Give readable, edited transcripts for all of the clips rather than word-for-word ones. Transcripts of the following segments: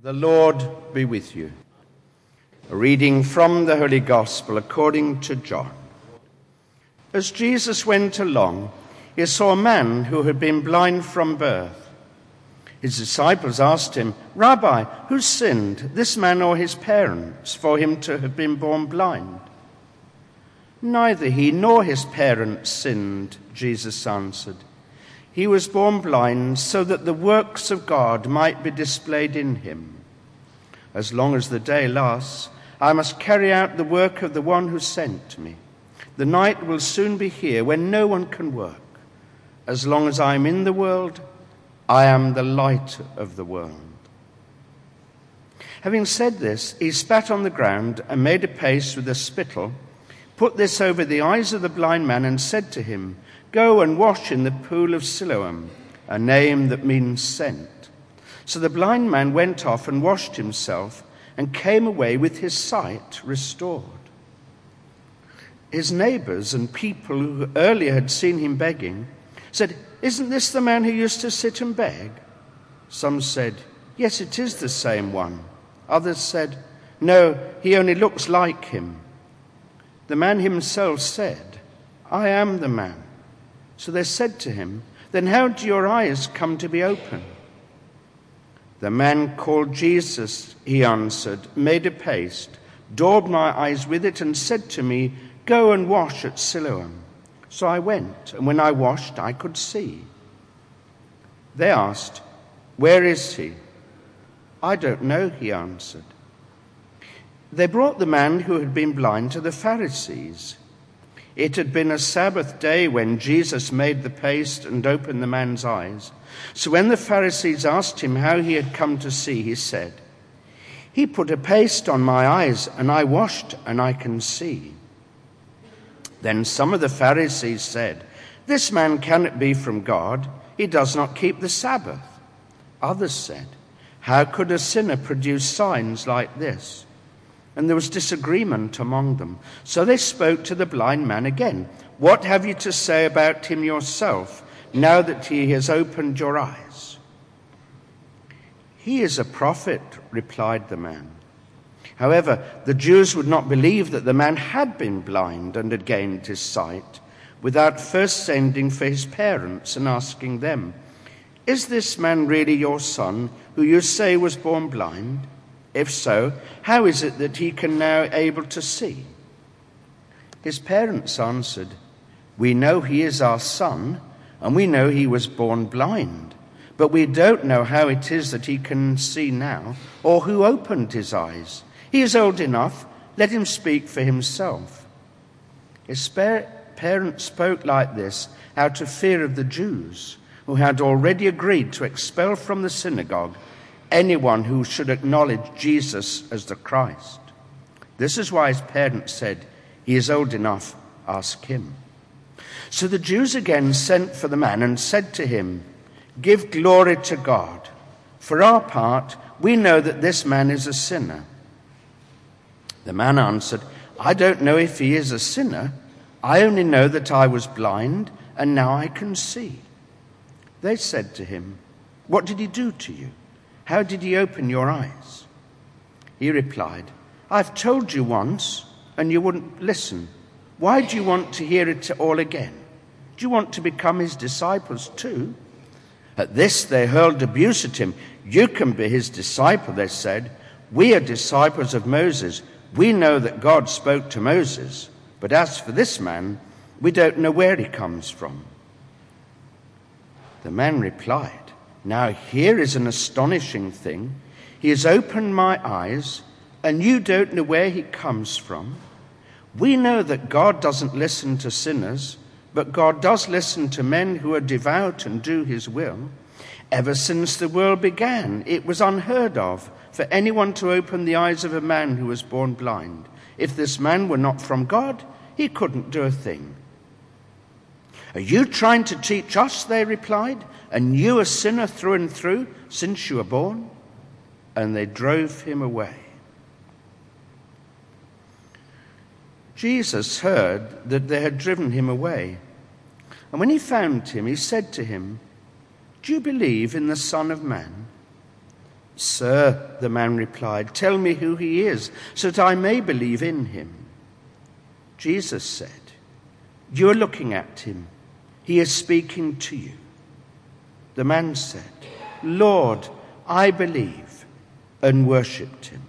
The Lord be with you. A reading from the Holy Gospel according to John. As Jesus went along, he saw a man who had been blind from birth. His disciples asked him, "Rabbi, who sinned, this man or his parents, for him to have been born blind?" "Neither he nor his parents sinned," Jesus answered. "He was born blind so that the works of God might be displayed in him. As long as the day lasts, I must carry out the work of the one who sent me. The night will soon be here when no one can work. As long as I am in the world, I am the light of the world." Having said this, he spat on the ground and made a paste with a spittle, put this over the eyes of the blind man and said to him, "Go and wash in the pool of Siloam," a name that means sent. So the blind man went off and washed himself and came away with his sight restored. His neighbors and people who earlier had seen him begging said, "Isn't this the man who used to sit and beg?" Some said, "Yes, it is the same one." Others said, "No, he only looks like him." The man himself said, "I am the man." So they said to him, "Then how do your eyes come to be open?" "The man called Jesus," he answered, "made a paste, daubed my eyes with it, and said to me, 'Go and wash at Siloam.' So I went, and when I washed, I could see." They asked, "Where is he?" "I don't know," he answered. They brought the man who had been blind to the Pharisees. It had been a Sabbath day when Jesus made the paste and opened the man's eyes. So when the Pharisees asked him how he had come to see, he said, "He put a paste on my eyes, and I washed, and I can see." Then some of the Pharisees said, "This man cannot be from God. He does not keep the Sabbath." Others said, "How could a sinner produce signs like this?" And there was disagreement among them. So they spoke to the blind man again. "What have you to say about him yourself, now that he has opened your eyes?" "He is a prophet," replied the man. However, the Jews would not believe that the man had been blind and had gained his sight, without first sending for his parents and asking them, "Is this man really your son, who you say was born blind? If so, how is it that he can now able to see?" His parents answered, "We know he is our son, and we know he was born blind, but we don't know how it is that he can see now, or who opened his eyes. He is old enough, let him speak for himself." His parents spoke like this out of fear of the Jews, who had already agreed to expel from the synagogue anyone who should acknowledge Jesus as the Christ. This is why his parents said, "He is old enough, ask him." So the Jews again sent for the man and said to him, "Give glory to God. For our part, we know that this man is a sinner." The man answered, "I don't know if he is a sinner. I only know that I was blind, and now I can see." They said to him, "What did he do to you? How did he open your eyes?" He replied, "I've told you once, and you wouldn't listen. Why do you want to hear it all again? Do you want to become his disciples too?" At this they hurled abuse at him. "You can be his disciple," they said. "We are disciples of Moses. We know that God spoke to Moses. But as for this man, we don't know where he comes from." The man replied, "Now here is an astonishing thing. He has opened my eyes, and you don't know where he comes from. We know that God doesn't listen to sinners, but God does listen to men who are devout and do his will. Ever since the world began, it was unheard of for anyone to open the eyes of a man who was born blind. If this man were not from God, he couldn't do a thing." "Are you trying to teach us?" they replied. "And you a sinner through and through since you were born?" And they drove him away. Jesus heard that they had driven him away. And when he found him, he said to him, "Do you believe in the Son of Man?" "Sir," the man replied, "tell me who he is, so that I may believe in him." Jesus said, "You are looking at him. He is speaking to you." The man said, "Lord, I believe," and worshipped him.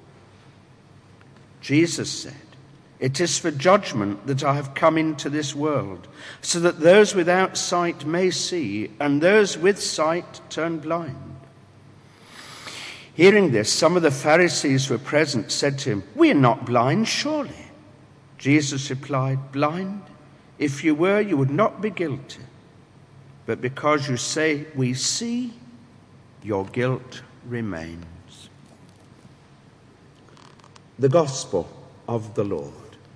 Jesus said, "It is for judgment that I have come into this world, so that those without sight may see, and those with sight turn blind." Hearing this, some of the Pharisees who were present said to him, "We are not blind, surely." Jesus replied, "Blind? If you were, you would not be guilty. But because you say, 'We see,' your guilt remains." The Gospel of the Lord.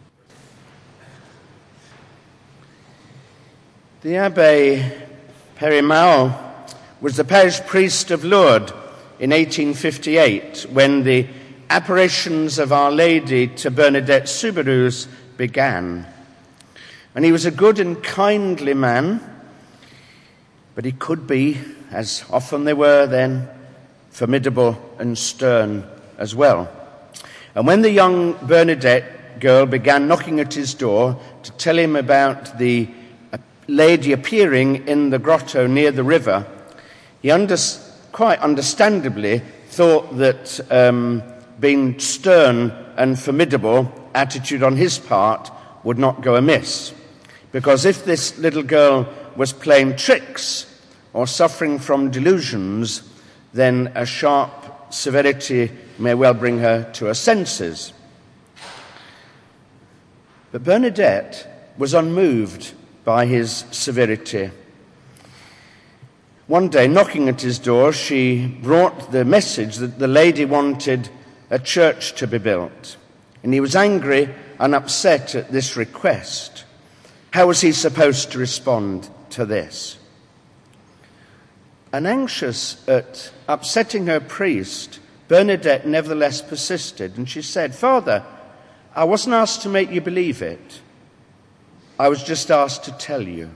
The Abbé Périmau was the parish priest of Lourdes in 1858 when the apparitions of Our Lady to Bernadette Soubirous began. And he was a good and kindly man, but he could be, as often they were then, formidable and stern as well. And when the young Bernadette girl began knocking at his door to tell him about the lady appearing in the grotto near the river, he quite understandably thought that being stern and formidable attitude on his part would not go amiss. Because if this little girl was playing tricks or suffering from delusions, then a sharp severity may well bring her to her senses. But Bernadette was unmoved by his severity. One day, knocking at his door, she brought the message that the lady wanted a church to be built. And he was angry and upset at this request. How was he supposed to respond to this? And anxious at upsetting her priest, Bernadette nevertheless persisted, and she said, "Father, I wasn't asked to make you believe it. I was just asked to tell you."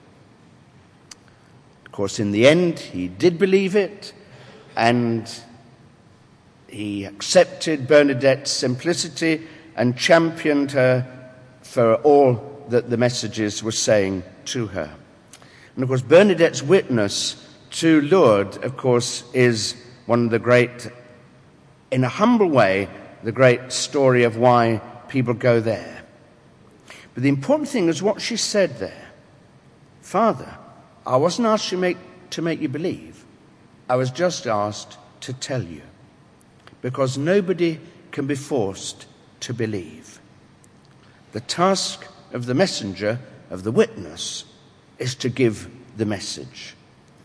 Of course, in the end, he did believe it, and he accepted Bernadette's simplicity and championed her for all that the messages were saying to her. And of course, Bernadette's witness to Lourdes, of course, is one of the great, in a humble way, the great story of why people go there. But the important thing is what she said there. "Father, I wasn't asked to make you believe. I was just asked to tell you. Because nobody can be forced to believe. The task of the messenger, of the witness, is to give the message."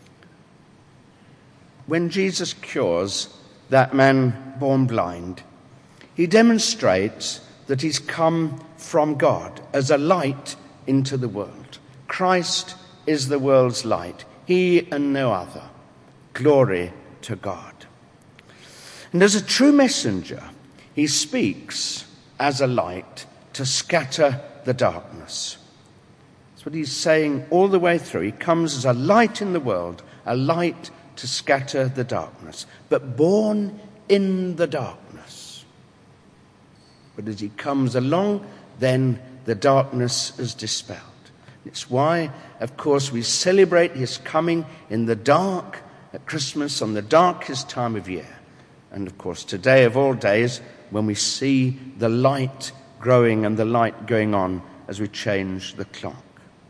When Jesus cures that man born blind, he demonstrates that he's come from God as a light into the world. Christ is the world's light, he and no other. Glory to God. And as a true messenger, he speaks as a light to scatter the darkness. That's what he's saying all the way through. He comes as a light in the world, a light to scatter the darkness, but born in the darkness. But as he comes along, then the darkness is dispelled. It's why, of course, we celebrate his coming in the dark at Christmas, on the darkest time of year. And, of course, today of all days, when we see the light growing and the light going on as we change the clock.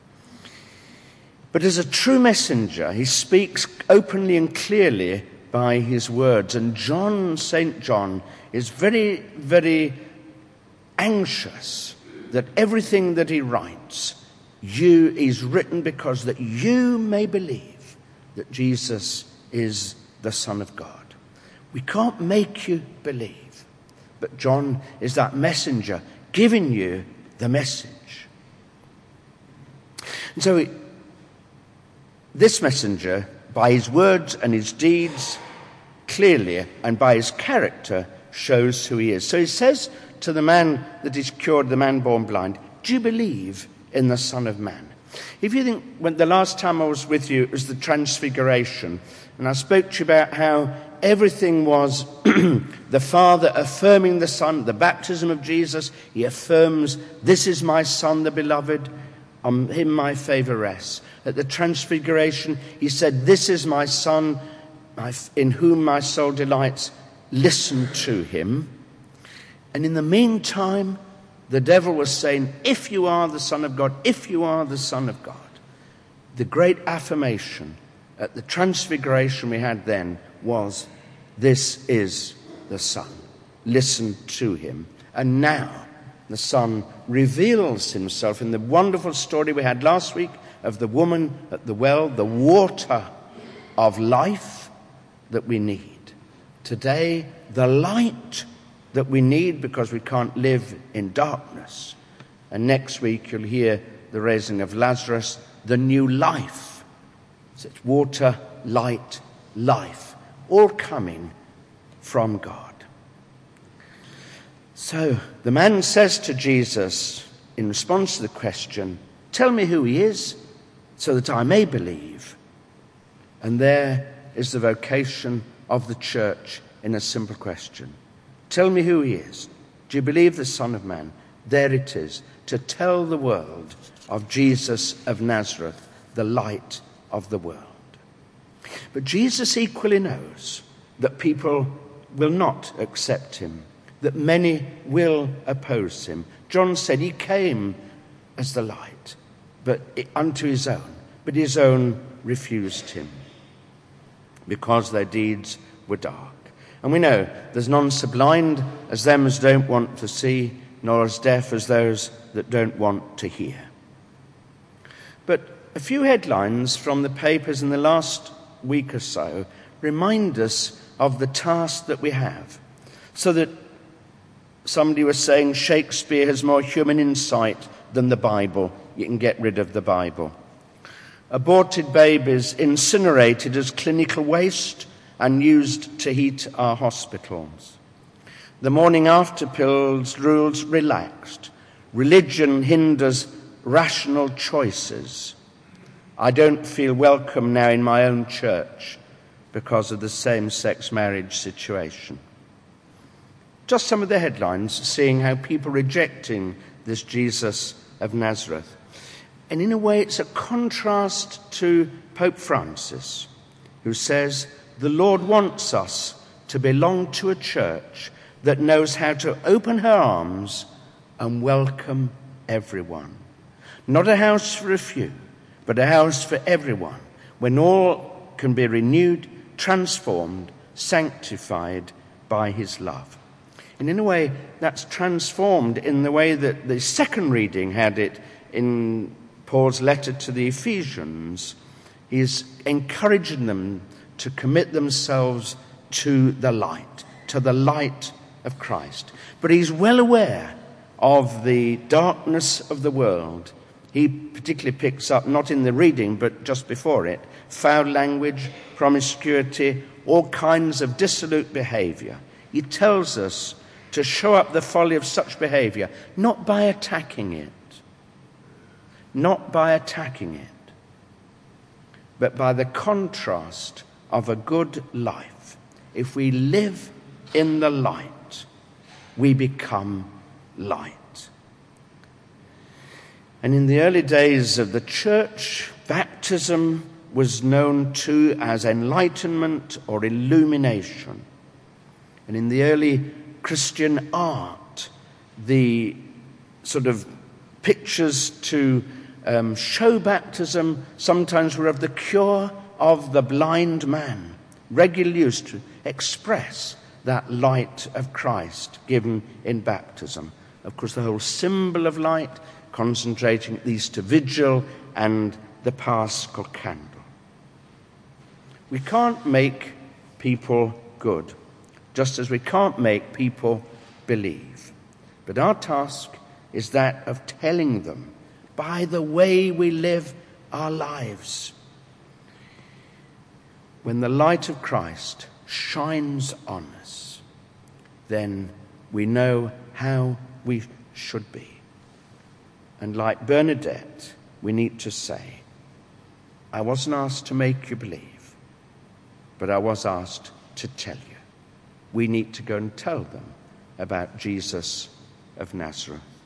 But as a true messenger, he speaks openly and clearly by his words. And St. John, is very, very anxious that everything that he writes is written because that you may believe that Jesus is the Son of God. We can't make you believe, but John is that messenger giving you the message. And so this messenger, by his words and his deeds, clearly, and by his character, shows who he is. So he says to the man that is cured, the man born blind, "Do you believe in the Son of Man?" If you think, when the last time I was with you, it was the Transfiguration, and I spoke to you about how everything was the Father affirming the Son. The baptism of Jesus, he affirms, "This is my Son, the beloved, on him my favour rests." At the Transfiguration, he said, "This is my Son, in whom my soul delights. Listen to him." And in the meantime, the devil was saying, "If you are the Son of God, if you are the Son of God." The great affirmation at the Transfiguration we had then was, "This is the Son. Listen to him." And now the Son reveals himself in the wonderful story we had last week of the woman at the well, the water of life that we need. Today, the light that we need because we can't live in darkness. And next week you'll hear the raising of Lazarus, the new life. So it's water, light, life, all coming from God. So the man says to Jesus, in response to the question, "Tell me who he is, so that I may believe." And there is the vocation of the church in a simple question. Tell me who he is. Do you believe the Son of Man? There it is, to tell the world of Jesus of Nazareth, the light of the world. But Jesus equally knows that people will not accept him, that many will oppose him. John said he came as the light, but unto his own, but his own refused him because their deeds were dark. And we know there's none so blind as them as don't want to see, nor as deaf as those that don't want to hear. But a few headlines from the papers in the last week or so remind us of the task that we have. So that somebody was saying Shakespeare has more human insight than the Bible. You can get rid of the Bible. Aborted babies incinerated as clinical waste and used to heat our hospitals. The morning after pills rules relaxed. Religion hinders rational choices. I don't feel welcome now in my own church because of the same-sex marriage situation. Just some of the headlines, seeing how people rejecting this Jesus of Nazareth. And in a way, it's a contrast to Pope Francis, who says, the Lord wants us to belong to a church that knows how to open her arms and welcome everyone. Not a house for a few, but a house for everyone, when all can be renewed, transformed, sanctified by his love. And in a way, that's transformed in the way that the second reading had it in Paul's letter to the Ephesians. He's encouraging them to commit themselves to the light of Christ. But he's well aware of the darkness of the world. He particularly picks up, not in the reading, but just before it, foul language, promiscuity, all kinds of dissolute behavior. He tells us to show up the folly of such behavior, not by attacking it, but by the contrast of a good life. If we live in the light, we become light. And in the early days of the church, baptism was known too as enlightenment or illumination. And in the early Christian art, the sort of pictures to show baptism sometimes were of the cure of the blind man, regularly used to express that light of Christ given in baptism. Of course, the whole symbol of light, concentrating at least to vigil and the Paschal candle. We can't make people good, just as we can't make people believe. But our task is that of telling them by the way we live our lives. When the light of Christ shines on us, then we know how we should be. And like Bernadette, we need to say, I wasn't asked to make you believe, but I was asked to tell you. We need to go and tell them about Jesus of Nazareth.